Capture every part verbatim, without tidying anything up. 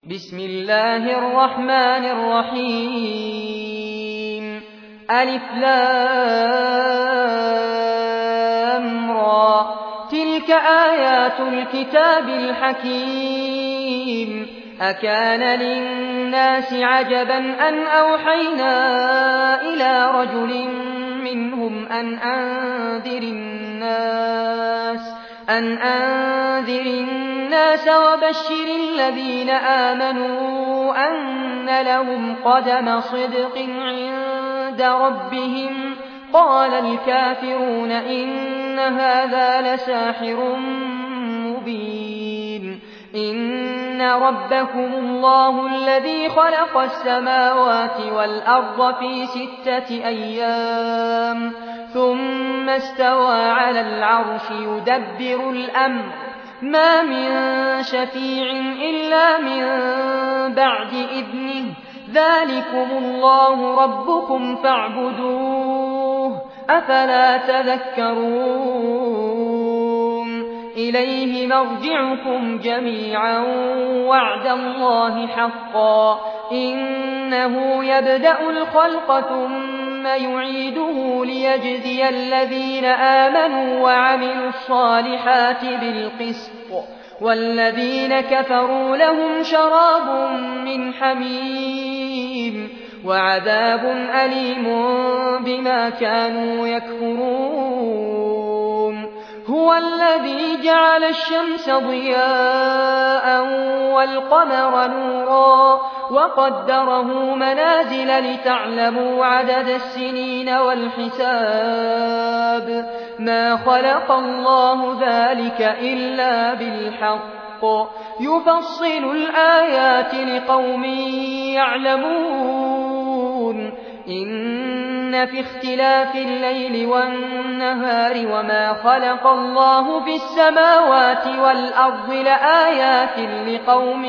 بسم الله الرحمن الرحيم ألف لام را تلك آيات الكتاب الحكيم أكان للناس عجبا أن أوحينا إلى رجل منهم أن أنذر الناس أن أنذر الناس وبشر الذين آمنوا أن لهم قدم صدق عند ربهم قال الكافرون إن هذا لساحر مبين إن ربكم الله الذي خلق السماوات والأرض في ستة أيام ثم استوى على العرش يدبر الأمر ما من شفيع إلا من بعد إذنه ذلكم الله ربكم فاعبدوه أفلا تذكرون إليه مرجعكم جميعا وعد الله حقا إنه يبدأ الخلق ثم يعيده ليجزي الذين آمنوا وعملوا الصالحات بالقسط والذين كفروا لهم شراب من حميم وعذاب أليم بما كانوا يكفرون هو الذي جعل الشمس ضياء والقمر نورا وقدره منازل لتعلموا عدد السنين والحساب ما خلق الله ذلك إلا بالحق يفصل الآيات لقوم يعلمون إن في اختلاف الليل والنهار وما خلق الله في السماوات والأرض لآيات لقوم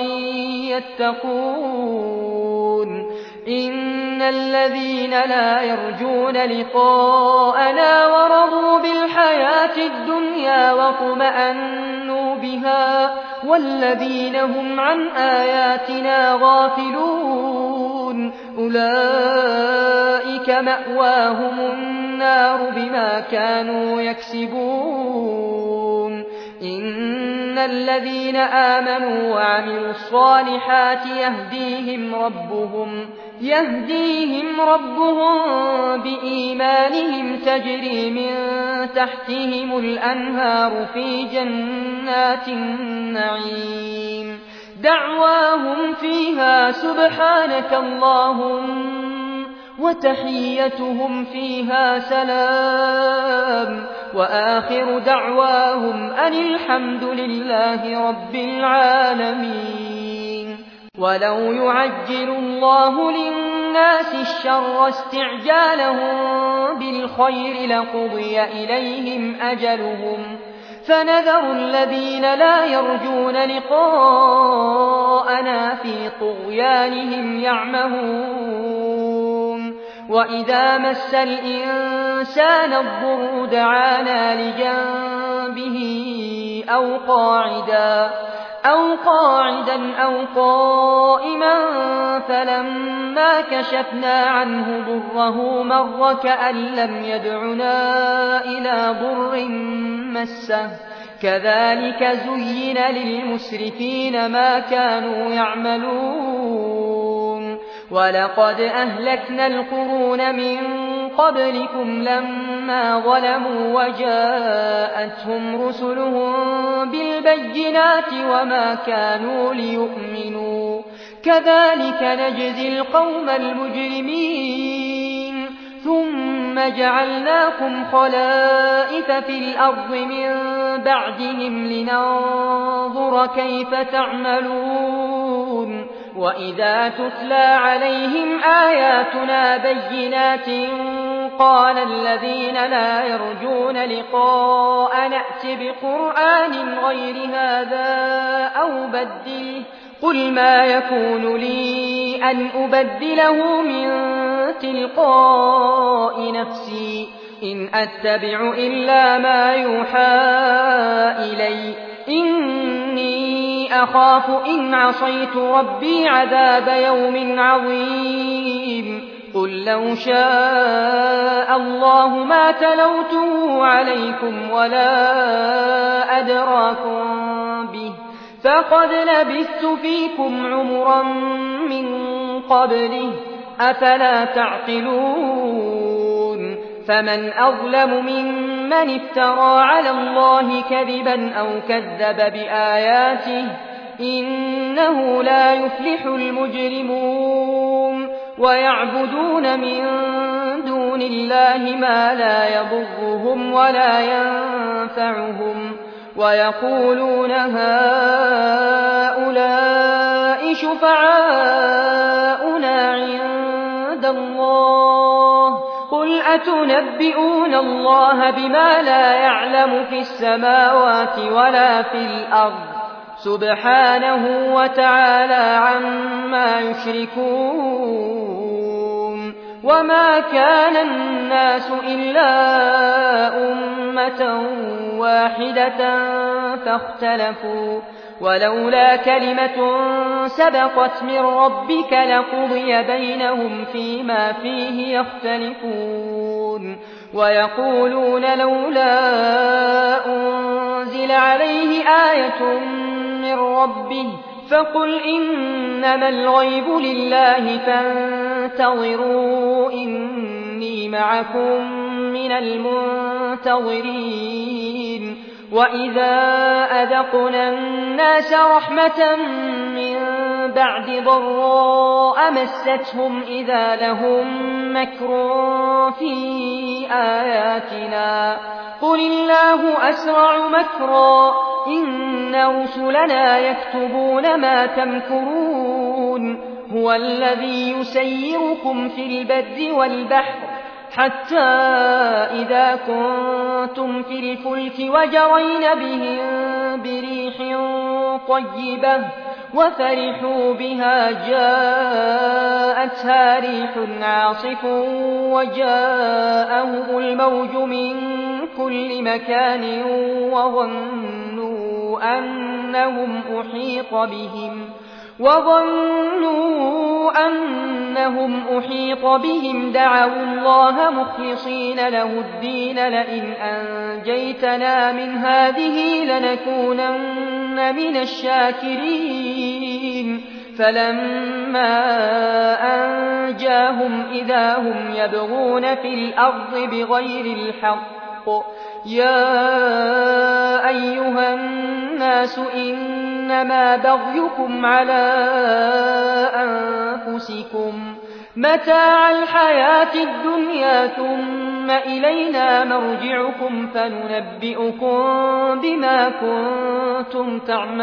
يتقون إن الذين لا يرجون لقاءنا ورضوا بالحياة الدنيا واطمأنوا بها والذين هم عن آياتنا غافلون أولئك مأواهم النار بما كانوا يكسبون إن الذين آمنوا وعملوا الصالحات يهديهم ربهم يهديهم ربهم بإيمانهم تجري من تحتهم الأنهار في جنات النعيم دعواهم فيها سبحانك اللهم وتحيتهم فيها سلام وآخر دعواهم أن الحمد لله رب العالمين ولو يعجل الله للناس الشر استعجالهم بالخير لقضي إليهم أجلهم فنذر الذين لا يرجون لقاءنا في طغيانهم يعمهون وإذا مس الإنسان الضر دعانا لجنبه أو قاعدا أو قاعدا أو قائما فلما كشفنا عنه ضره مر كأن لم يدعنا إلى ضر مسه كذلك زين للمسرفين ما كانوا يعملون ولقد أهلكنا القرون من قبلكم لما ظلموا وجاءتهم رسلهم بالبينات وما كانوا ليؤمنوا كذلك نجزي القوم المجرمين ثم جعلناكم خلائف في الأرض من بعدهم لننظر كيف تعملون وإذا تتلى عليهم آياتنا بينات قال الذين لا يرجون لقاء نأت بقرآن غير هذا أو بدله قل ما يكون لي أن أبدله من تلقاء نفسي إن أتبع إلا ما يوحى إلي إني أخاف إن عصيت ربي عذاب يوم عظيم قل لو شاء الله ما تلوته عليكم ولا أدراكم به فقد لبثت فيكم عمرا من قبله أفلا تعقلون فمن أظلم ممن افترى على الله كذبا أو كذب بآياته إنه لا يفلح المجرمون ويعبدون من دون الله ما لا يضرهم ولا ينفعهم ويقولون هؤلاء شفعاؤنا عند الله قل أتنبئون الله بما لا يعلم في السماوات ولا في الأرض سبحانه وتعالى عما يشركون وما كان الناس إلا أمة واحدة فاختلفوا ولولا كلمة سبقت من ربك لقضي بينهم فيما فيه يختلفون ويقولون لولا أنزل عليه آية من ربه فقل إنما الغيب لله فانتظروا إني معكم من المنتظرين وإذا أذقنا الناس رحمة من بعد ضراء مستهم إذا لهم مكر في آياتنا قل الله أسرع مكرا إن رسلنا يكتبون ما تمكرون هو الذي يسيركم في البر والبحر حتى إذا كنتم في الفلك وجرين بهم بريح طيبة وفرحوا بها جاءتها ريح عاصف وجاءهم الموج من كل مكان وظنوا أنهم أحيط بهم وظنوا أنهم أحيط بهم دعوا الله مخلصين له الدين لئن أنجيتنا من هذه لنكونن من الشاكرين فلما أنجاهم إذا هم يبغون في الأرض بغير الحق يا أيها الناس إنما بغيكم على أنفسكم متاع الحياة الدنيا ثم إلينا مرجعكم فننبئكم بما كنتم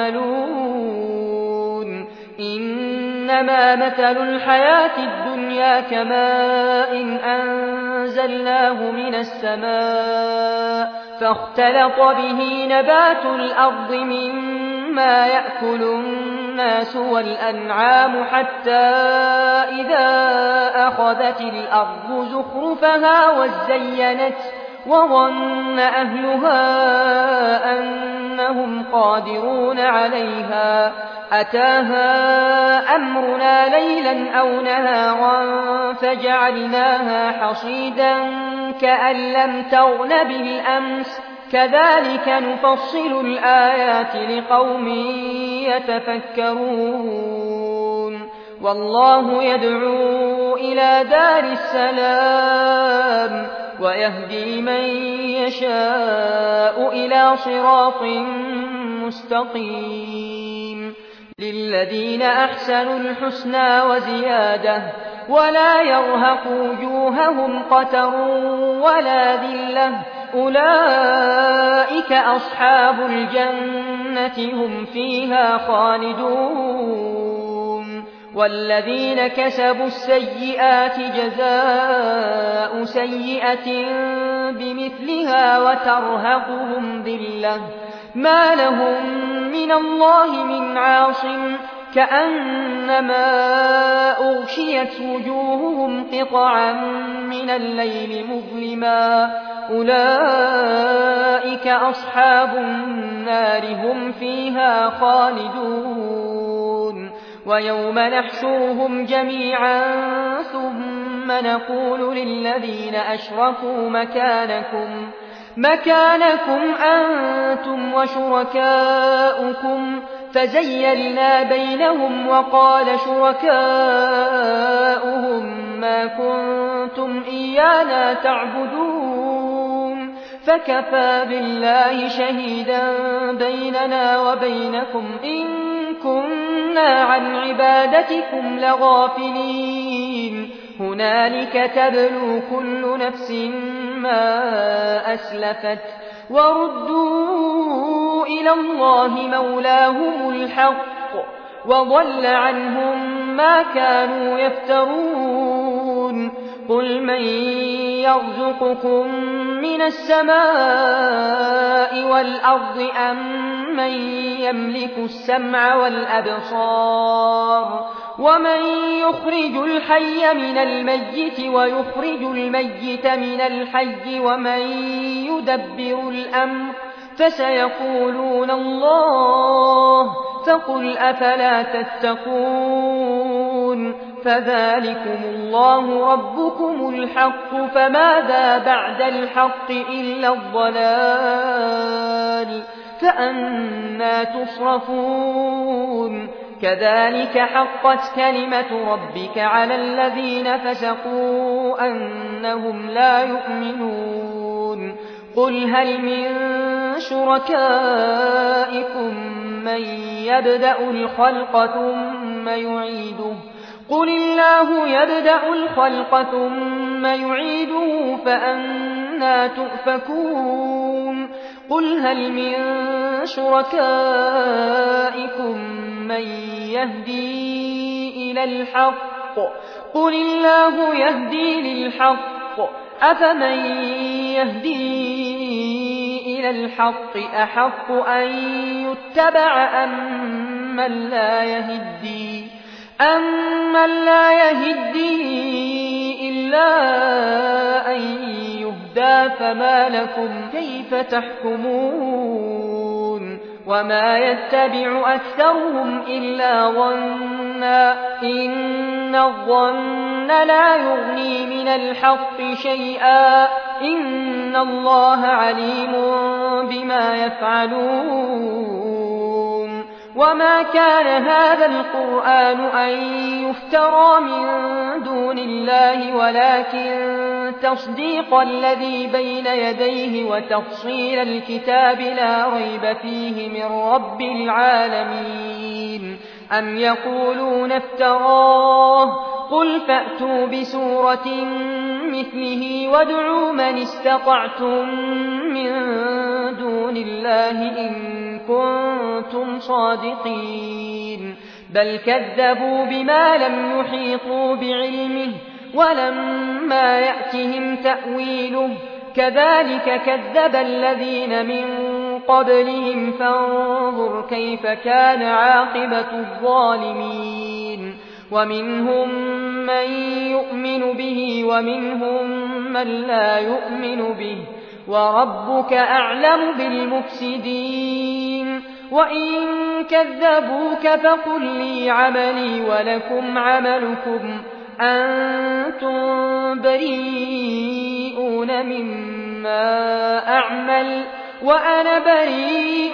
تعملون إنما مثل الحياة الدنيا كماء أنزلناه من السماء فاختلط به نبات الأرض مما يأكل الناس والأنعام حتى إذا أخذت الأرض زخرفها وزينت وظن أهلها أنهم قادرون عليها أتاها أمرنا ليلا أو نهارا فجعلناها حصيدا كأن لم تغن بالأمس كذلك نفصل الآيات لقوم يتفكرون والله يدعو إلى دار السلام ويهدي من يشاء إلى صراط مستقيم للذين أحسنوا الحسنى وزيادة ولا يرهق وجوههم قتر ولا ذلة أولئك أصحاب الجنة هم فيها خالدون والذين كسبوا السيئات جزاء سيئة بمثلها وترهقهم ذلة ما لهم من الله من عاصم كأنما أغشيت وجوههم قطعا من الليل مظلما أولئك أصحاب النار هم فيها خالدون ويوم نحشرهم جميعا ثم نقول للذين أشركوا مكانكم مكانكم أنتم وشركاؤكم فزيلنا بينهم وقال شركاؤهم ما كنتم إيانا تعبدون فكفى بالله شهيدا بيننا وبينكم إن كنا عن عبادتكم لغافلين هنالك تبلو كل نفس ما أسلفت وردوا إلى الله مولاهم الحق وضل عنهم ما كانوا يفترون قل من يرزقكم من السماء والأرض أم من يملك السمع والأبصار ومن يخرج الحي من الميت ويخرج الميت من الحي ومن يدبر الأمر فسيقولون الله فقل أفلا تتقون فذلكم الله ربكم الحق فماذا بعد الحق إلا الضلال فأنى تصرفون كذلك حقت كلمة ربك على الذين فسقوا أنهم لا يؤمنون قل هل من شركائكم من يبدأ الخلق ثم يعيده قل الله يبدأ الخلق ثم يعيده فأنى تؤفكون قل هل من شركائكم من يهدي إلى الحق قل الله يهدي للحق أفمن يهدي إلى الحق أحق أن يتبع أم من لا يهدي أمن لا يهدي إلا أن يهدى فما لكم كيف تحكمون وما يتبع أكثرهم إلا ظنا إن الظن لا يغني من الحق شيئا إن الله عليم بما يفعلون وما كان هذا القرآن أن يفترى من دون الله ولكن تصديق الذي بين يديه وتفصيل الكتاب لا ريب فيه من رب العالمين أم يقولون افتراه قل فأتوا بسورة مثله وادعوا من استطعتم من دون الله إن كنتم صادقين بل كذبوا بما لم يحيطوا بعلمه ولما يأتهم تأويله كذلك كذب الذين من قبلهم فانظر كيف كان عاقبة الظالمين ومنهم من يؤمن به ومنهم من لا يؤمن به وربك أعلم بالمفسدين وإن كذبوك فقل لي عملي ولكم عملكم أنتم بريئون مما أعمل وأنا بريء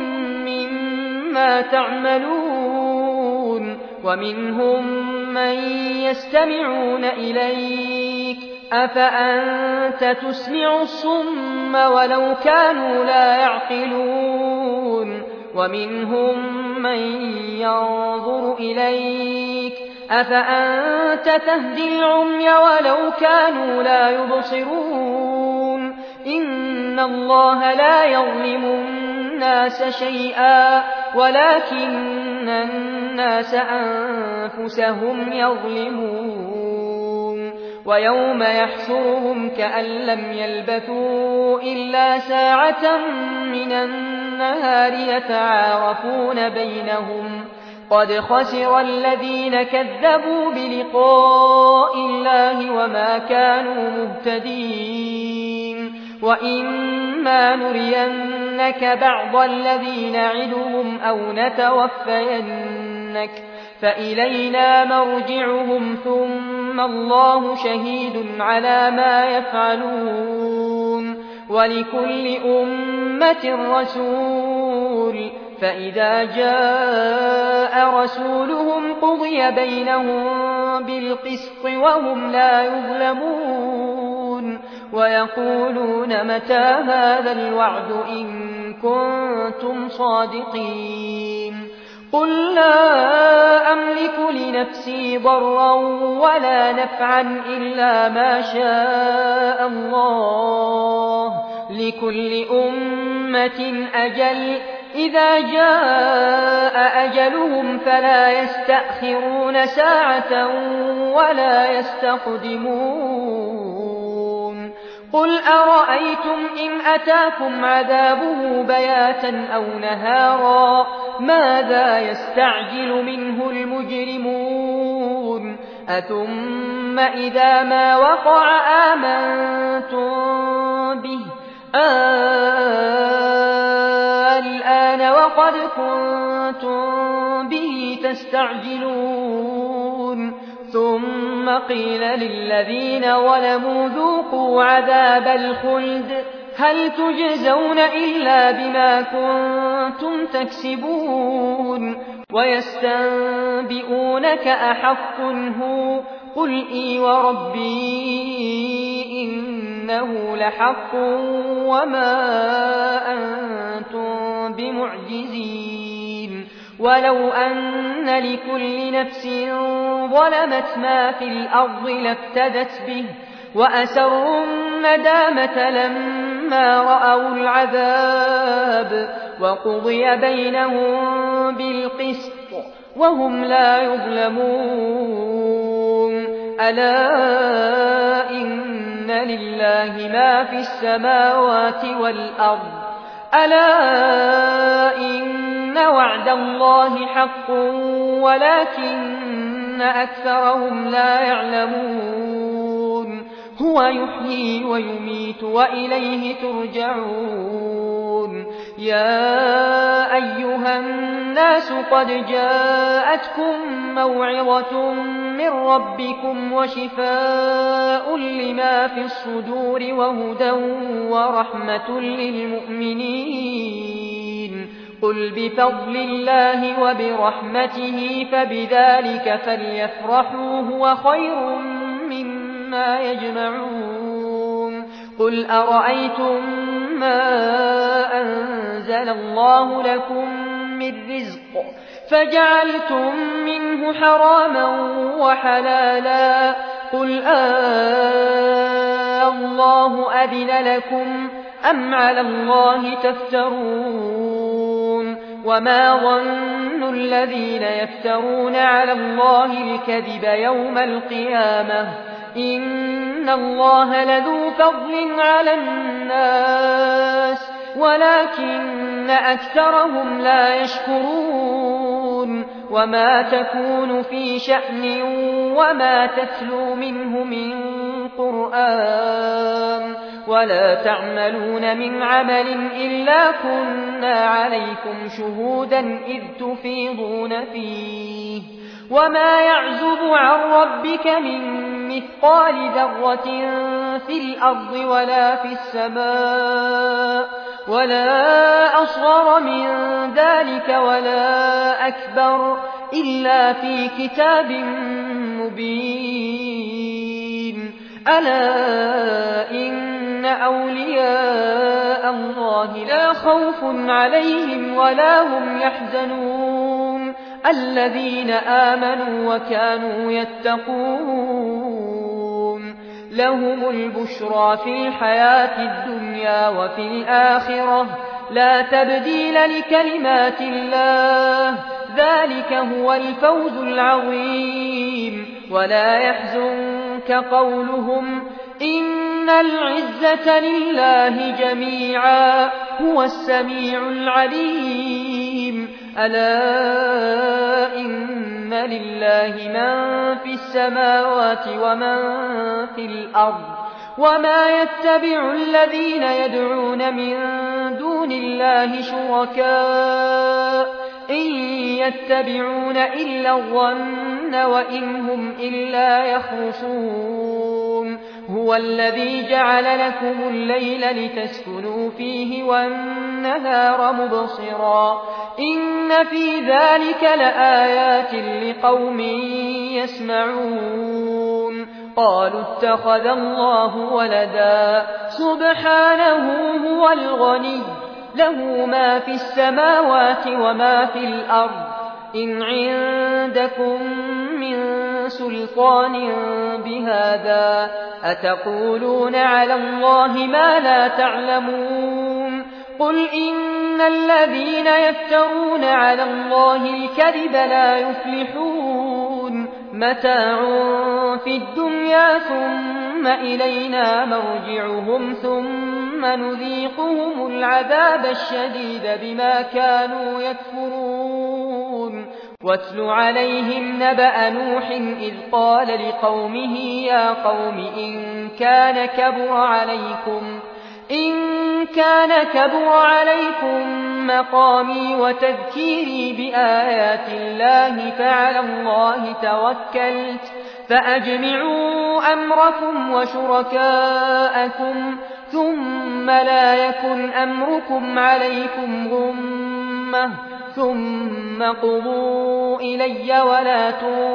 مما تعملون ومنهم من يستمعون إليك أفأنت تسمع الصم ولو كانوا لا يعقلون ومنهم من ينظر إليك أفأنت تهدي العمي ولو كانوا لا يبصرون إن الله لا يظلم الناس شيئا ولكن الناس أنفسهم يظلمون ويوم يحشرهم كأن لم يلبثوا إلا ساعة من النهار يتعارفون بينهم قد خسر الذين كذبوا بلقاء الله وما كانوا مهتدين وإما نرينك بعض الذي نعدهم أو نتوفينك فإلينا مرجعهم ثم الله شهيد على ما يفعلون ولكل أمة رسول فإذا جاء رسولهم قضي بينهم بالقسط وهم لا يظلمون ويقولون متى هذا الوعد إن كنتم صادقين قل لا أملك لنفسي ضرا ولا نفعا إلا ما شاء الله لكل أمة أجل إذا جاء أجلهم فلا يستأخرون ساعة ولا يستقدمون قل أرأيتم إن أتاكم عذابه بياتا أو نهارا ماذا يستعجل منه المجرمون أثم إذا ما وقع آمنتم به الآن وقد كنتم به تستعجلون ثم قيل للذين ظلموا ذوقوا عذاب الخلد هل تجزون إلا بما كنتم تكسبون ويستنبئونك أحق هو قل إي وربي إنه لحق وما أنتم بمعجزين ولو أن لكل نفس ظلمت ما في الأرض لافتدت به وأسروا الندامة لما رأوا العذاب وقضي بينهم بالقسط وهم لا يظلمون ألا إن لله ما في السماوات والأرض ألا إن وعد الله حق ولكن أكثرهم لا يعلمون هو يحيي ويميت وإليه ترجعون يا أيها الناس قد جاءتكم موعظة من ربكم وشفاء لما في الصدور وهدى ورحمة للمؤمنين قل بفضل الله وبرحمته فبذلك فليفرحوا هو خير مما يجمعون قل أرأيتم ما أنزل الله لكم من رزق فجعلتم منه حراما وحلالا قل آه الله أذن لكم أم على الله تفترون وما ظن الذين يفترون على الله الكذب يوم القيامة إن الله لذو فضل على الناس ولكن أكثرهم لا يشكرون وما تكون في شأن وما تتلو منه من قرآن ولا تعملون من عمل إلا كنا عليكم شهودا إذ تفيضون فيه وما يعزب عن ربك من مثقال ذرة في الأرض ولا في السماء ولا أصغر من ذلك ولا أكبر إلا في كتاب مبين ألا إن أولياء الله لا خوف عليهم ولا هم يحزنون الذين آمنوا وكانوا يتقون لهم البشرى في الحياة الدنيا وفي الآخرة لا تبديل لكلمات الله ذلك هو الفوز العظيم ولا يحزنك قولهم إن العزة لله جميعا هو السميع العليم ألا إن لله من في السماوات ومن في الأرض وما يتبع الذين يدعون من دون الله شركاء إن يتبعون إلا الظن وإن هم إلا يخرصون هو الذي جعل لكم الليل لتسكنوا فيه والنهار مبصرا إن في ذلك لآيات لقوم يسمعون قالوا اتخذ الله ولدا سبحانه هو الغني له ما في السماوات وما في الأرض إن عندكم من سلطان بهذا أتقولون على الله ما لا تعلمون قل إن الذين يفترون على الله الكذب لا يفلحون متاع في الدنيا ثم إلينا مرجعهم ثم نذيقهم العذاب الشديد بما كانوا يكفرون واتل عليهم نبأ نوح إذ قال لقومه يا قوم إن كان كبر عليكم إن كان كبر عليكم مقامي وتذكيري بآيات الله فعلى الله توكلت فأجمعوا أمركم وشركاءكم ثم لا يكن أمركم عليكم غمة ثم قضوا إلي ولا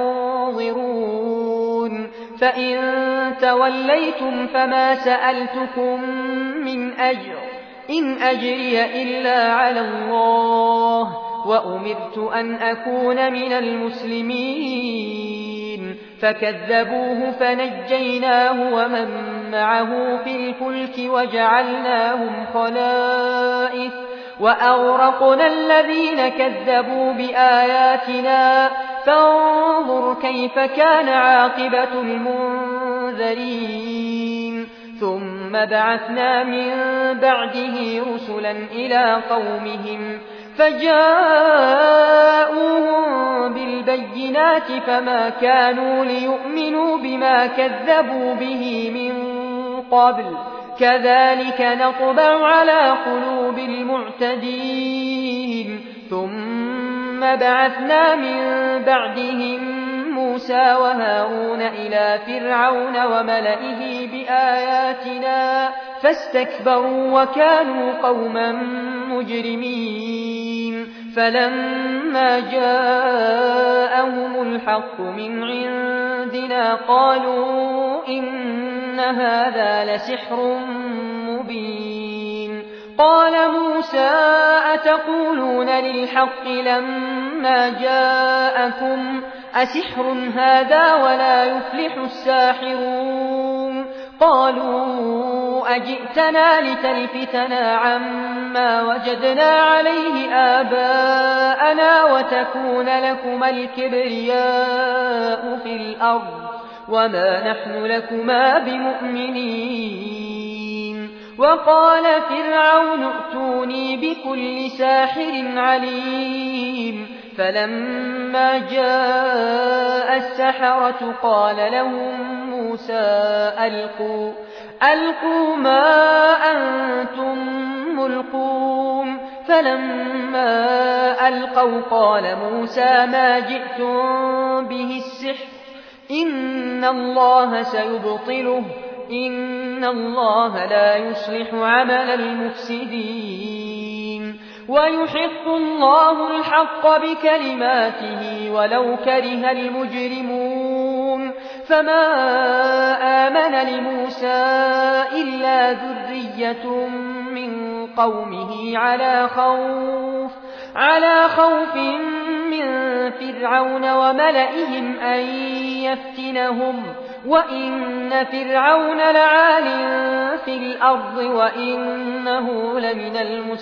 تنظرون فإن توليتم فما سألتكم من أجر إن أجري إلا على الله وأمرت أن أكون من المسلمين فكذبوه فنجيناه ومن معه في الفلك وجعلناهم خلائف وأغرقنا الذين كذبوا بآياتنا فانظر كيف كان عاقبة المنذرين ثم بعثنا من بعده رسلا إلى قومهم فجاءوهم بالبينات فما كانوا ليؤمنوا بما كذبوا به من قبل كذلك نطبع على قلوب المعتدين ثم بعثنا من بعدهم موسى وهارون إلى فرعون وملئه بآياتنا فاستكبروا وكانوا قوما مجرمين فلما جاءهم الحق من عندنا قالوا إن هذا لسحر مبين قال موسى أتقولون للحق لما جاءكم أسحر هذا ولا يفلح الساحرون قالوا أجئتنا لتلفتنا عما وجدنا عليه آباءنا وتكون لكما الكبرياء في الأرض وما نحن لكما بمؤمنين وقال فرعون ائتوني بكل ساحر عليم فلما جاء السحرة قال لهم موسى ألقوا ألقوا ما أنتم ملقون فلما ألقوا قال موسى ما جئتم به السحر إن الله سيبطله إن الله لا يصلح عمل المفسدين ويحق الله الحق بكلماته ولو كره المجرمون فما آمن لموسى إلا ذرية من قومه على خوف على خوف من فرعون وملئهم أن يفتنهم وإن فرعون لعال في الأرض وإنه لمن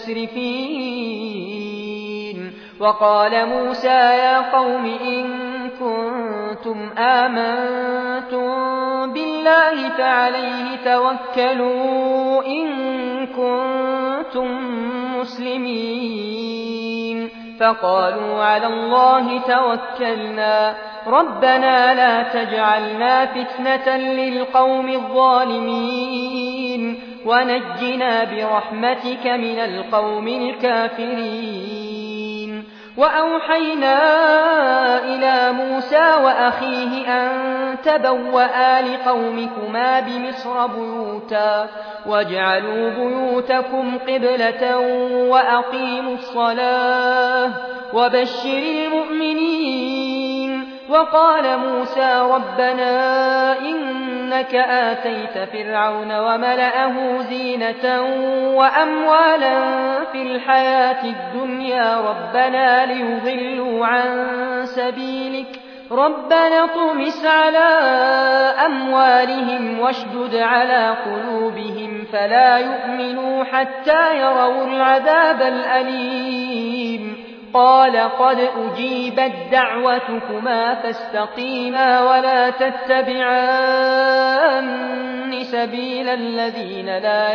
المسرفين وقال موسى يا قوم إن كنتم آمنتم بالله فعليه توكلوا إن كنتم مسلمين فقالوا على الله توكلنا ربنا لا تجعلنا فتنة للقوم الظالمين ونجنا برحمتك من القوم الكافرين. وأوحينا إلى موسى وأخيه أن تبوأ لقومكما بمصر بيوتا واجعلوا بيوتكم قبلة وأقيموا الصلاة وبشر المؤمنين. وقال موسى ربنا إنك آتيت فرعون وملأه زينة وأموالا في الحياة الدنيا ربنا ليضلوا عن سبيلك ربنا اطمس على أموالهم واشدد على قلوبهم فلا يؤمنوا حتى يروا العذاب الأليم. قال قد أجيبت دعوتكما فاستقيما ولا تتبعان سبيل الذين لا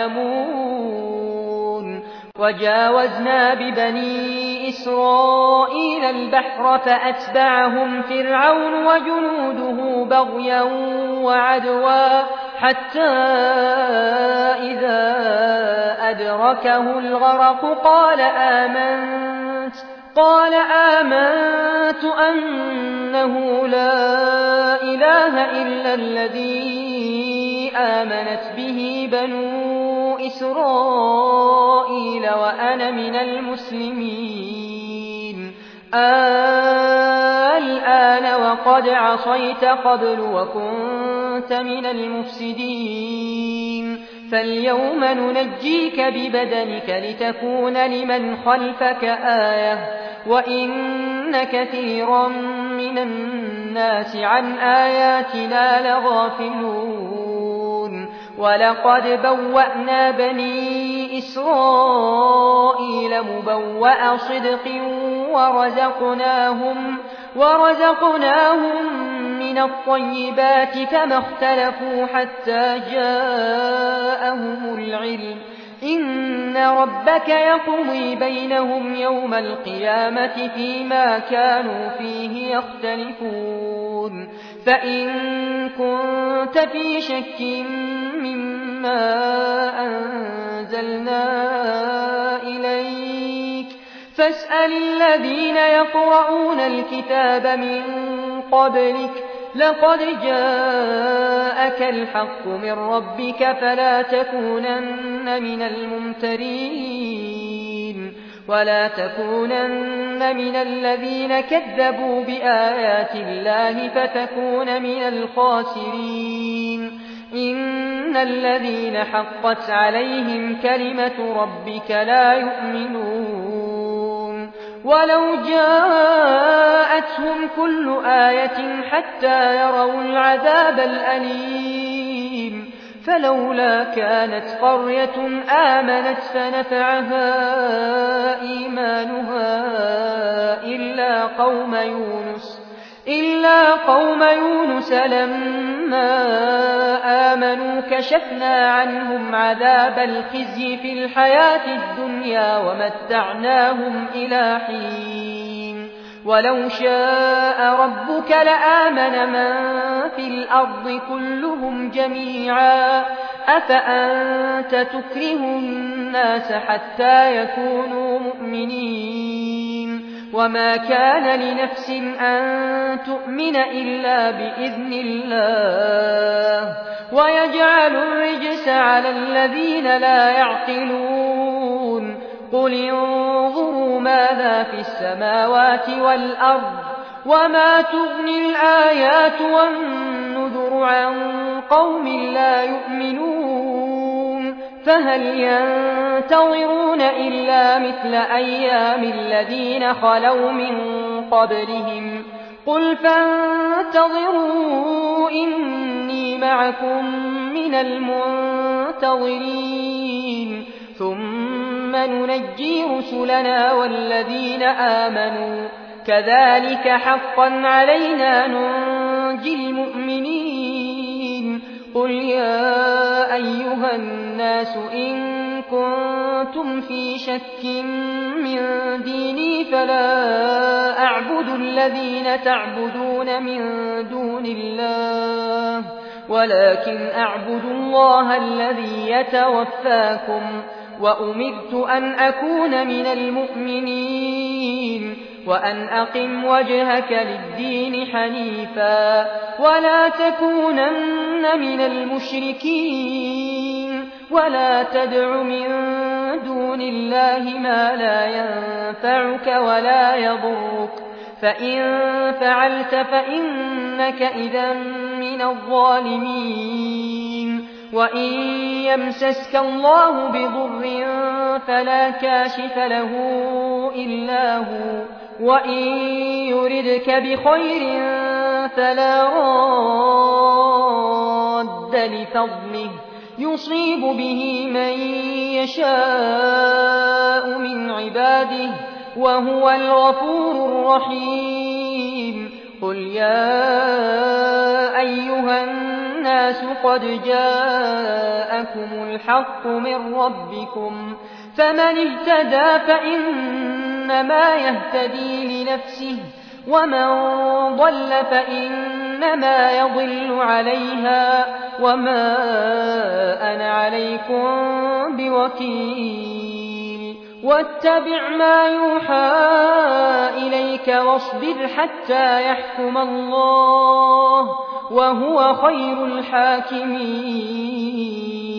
يعلمون. وجاوزنا ببني إسرائيل البحر فأتبعهم فرعون وجنوده بغيا وعدوا حتى إذا أدركه الغرق قال آمنت قال آمنت أنه لا إله إلا الذي آمنت به بنو إسرائيل وأنا من المسلمين. الآن وقد عصيت قبل وكنت من المفسدين فاليوم ننجيك ببدنك لتكون لمن خلفك آية وإن كثيرا من الناس عن آياتنا لغافلون. ولقد بوأنا بني إسرائيل مبوأ صدق ورزقناهم, ورزقناهم من الطيبات فما اختلفوا حتى جاءهم العلم إن ربك يقضي بينهم يوم القيامة فيما كانوا فيه يختلفون. فإن كنت في شك مما أنزلنا إليك فاسأل الذين يقرؤون الكتاب من قبلك لقد جاءك الحق من ربك فلا تكونن من الممترين ولا تكونن من الذين كذبوا بآيات الله فتكون من الخاسرين. إن الذين حقت عليهم كلمة ربك لا يؤمنون ولو جاءتهم كل آية حتى يروا العذاب الأليم فلولا كانت قرية آمنت فنفعها إيمانها إلا قوم يونس إلا قوم يونس لما آمنوا كشفنا عنهم عذاب الخزي في الحياة الدنيا ومتعناهم إلى حين. ولو شاء ربك لآمن من في الأرض كلهم جميعا أفأنت تكره الناس حتى يكونوا مؤمنين وما كان لنفس أن تؤمن إلا بإذن الله ويجعل الرجس على الذين لا يعقلون. قل انظروا ماذا في السماوات والأرض وما تغني الآيات والنذر عن قوم لا يؤمنون فهل ينتظرون إلا مثل أيام الذين خلوا من قبلهم قل فانتظروا إني معكم من المنتظرين ثم ننجي رسلنا والذين آمنوا كذلك حقا علينا ننجي المؤمنين. قل يا أيها الناس إن كنتم كنتم في شك من ديني فلا أعبد الذين تعبدون من دون الله ولكن أعبد الله الذي يتوفاكم وأمرت أن أكون من المؤمنين وأن أقم وجهك للدين حنيفا ولا تكونن من المشركين ولا تدع من دون الله ما لا ينفعك ولا يضرك فإن فعلت فإنك إذا من الظالمين وإن يمسسك الله بضر فلا كاشف له إلا هو وإن يردك بخير فلا راد لفضله يصيب به من يشاء من عباده وهو الغفور الرحيم قل يا أيها الناس قد جاءكم الحق من ربكم فمن اهتدى فإنما يهتدي لنفسه ومن ضل فإنما يضل عليها وما أنا عليكم بوكيل واتبع ما يوحى إليك واصبر حتى يحكم الله وهو خير الحاكمين